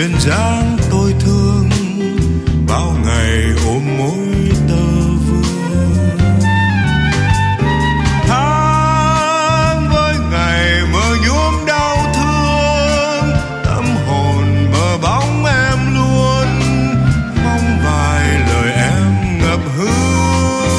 duyên dáng tôi thương, bao ngày ôm mối tơ vương. Tháng với ngày mơ nhuốm đau thương, tâm hồn mơ bóng em luôn, mong vài lời em ngập hương.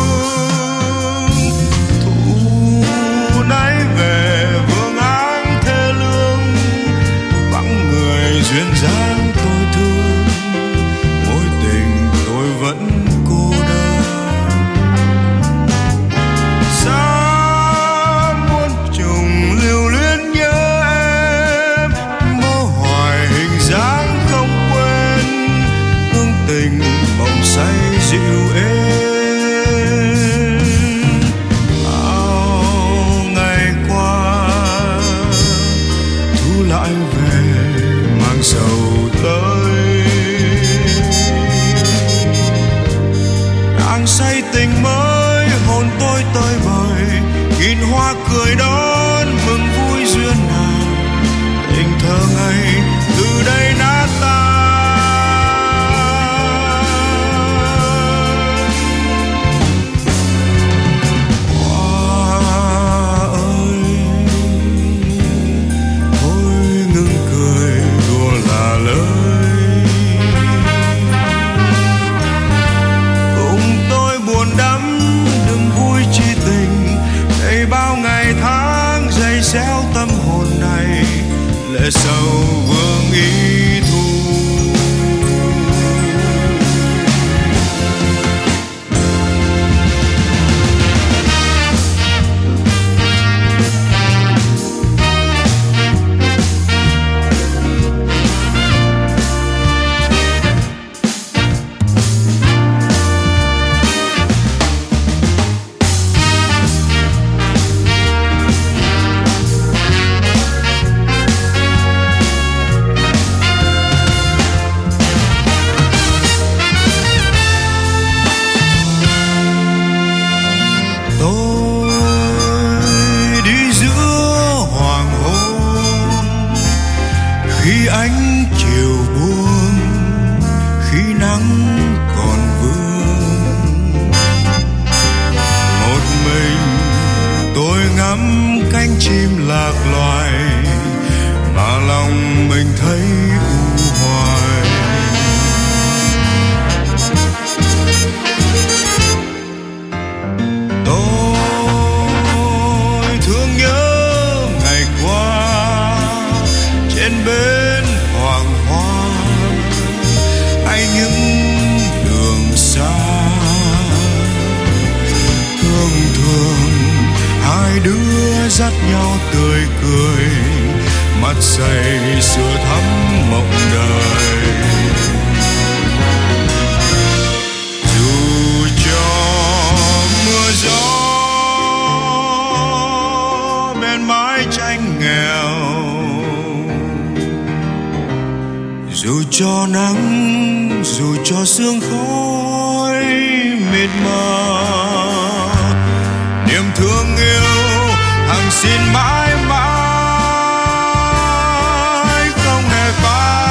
Thu nay về vương áng thê lương, vắng người duyên dáng tôi thương, mối tình tôi vẫn cô đơn. Xa muôn trùng lưu luyến nhớ em, mơ hoài hình dáng không quên, hương tình mộng say dịu êm. Bao ngày qua thu lại về mang sầu tới, đang say tình mới hồn tôi tơi bời, nghìn hoa cười đón mừng vui duyên nào, tình thơ ngây từ đây nát tan. Hoa ơi thôi ngừng cười đùa là lời, cùng tôi buồn đắm đừng vui chi tình, đây bao ngày tháng dày xéo tâm hồn này, lệ sầu vương ý thu. Tôi đi giữa hoàng hôn, khi ánh chiều buông, khi nắng còn vương, một mình tôi ngắm cánh chim lạc loài, mà lòng mình thấy u hoài. Tôi thương nhớ ngày qua trên bến hoàng hoa, hay những đường xa. Thương thương hai đứa dắt nhau tươi cười, mắt say sưa thắm mộng đời. Dù cho mưa gió bên mái tranh nghèo, dù cho nắng dù cho sương khói mịt mờ, niềm thương yêu hằng xin mãi mãi không hề phai.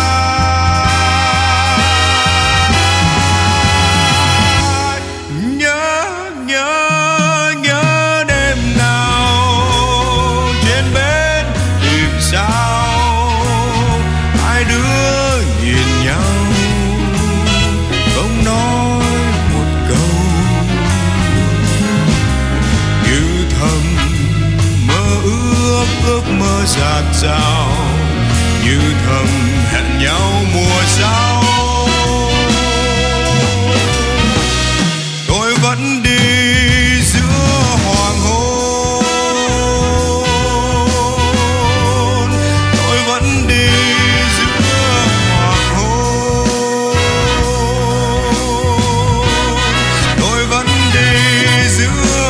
Nhớ đêm nào trên bến tìm sao, hai đứa nhìn nhau không nói một câu, như thầm mơ ước mơ dạt dào, như thầm hẹn nhau mùa sau. Tôi vẫn đi giữa hoàng hôn, tôi vẫn đi giữa hoàng hôn, tôi vẫn đi giữa